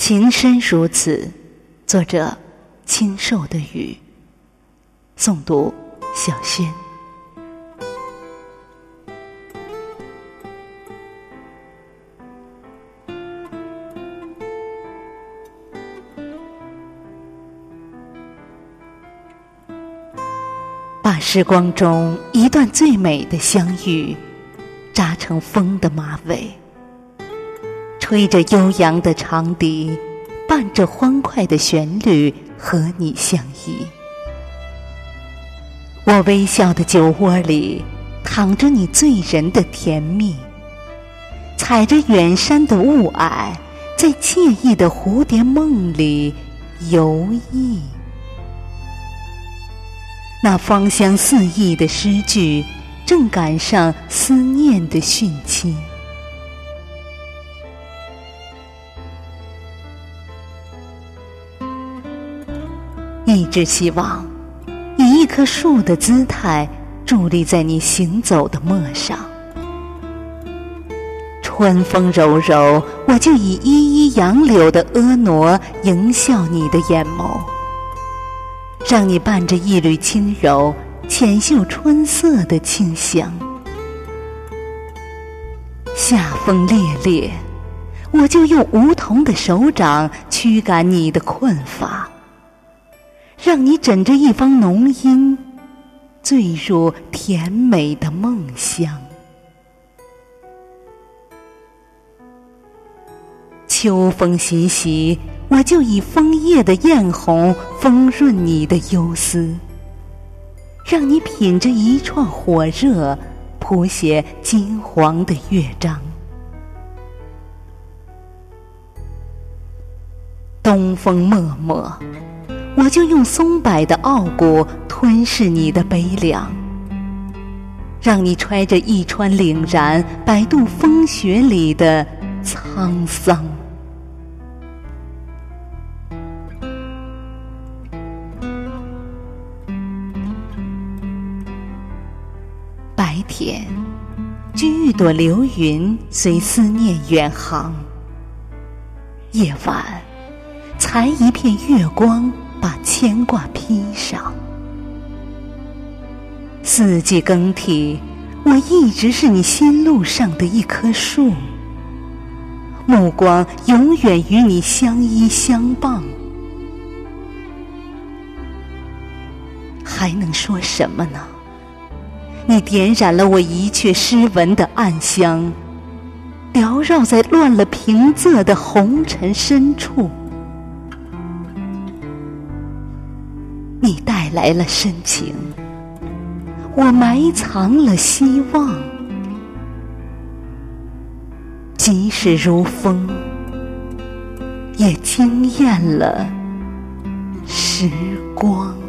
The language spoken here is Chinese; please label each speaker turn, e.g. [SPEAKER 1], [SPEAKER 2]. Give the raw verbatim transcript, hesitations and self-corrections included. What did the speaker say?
[SPEAKER 1] 情深如此，作者清瘦的雨，诵读小轩。把时光中一段最美的相遇扎成风的马尾，吹着悠扬的长笛，伴着欢快的旋律和你相依。我微笑的酒窝里躺着你醉人的甜蜜，踩着远山的雾霭，在惬意的蝴蝶梦里游弋。那芳香四溢的诗句正赶上思念的汛期，一直希望以一棵树的姿态伫立在你行走的陌上，春风柔柔，我就以依依杨柳的婀娜迎笑你的眼眸，让你伴着一缕轻柔浅嗅春色的清香。夏风烈烈，我就用梧桐的手掌驱赶你的困乏，让你枕着一方浓荫坠入甜美的梦乡。秋风习习，我就以枫叶的艳红丰润你的忧思，让你品着一串火热谱写金黄的乐章。东风漠漠，我就用松柏的傲骨吞噬你的悲凉，让你揣着一川凛然摆渡风雪里的沧桑。白天掬一朵流云随思念远航，夜晚裁一片月光把牵挂披上。四季更替，我一直是你心路上的一棵树，目光永远与你相依相傍。还能说什么呢？你点燃了我一阙诗文的暗香，缭绕在乱了平仄的红尘深处。你带来了深情，我埋藏了希望。即使如风，也惊艳了时光。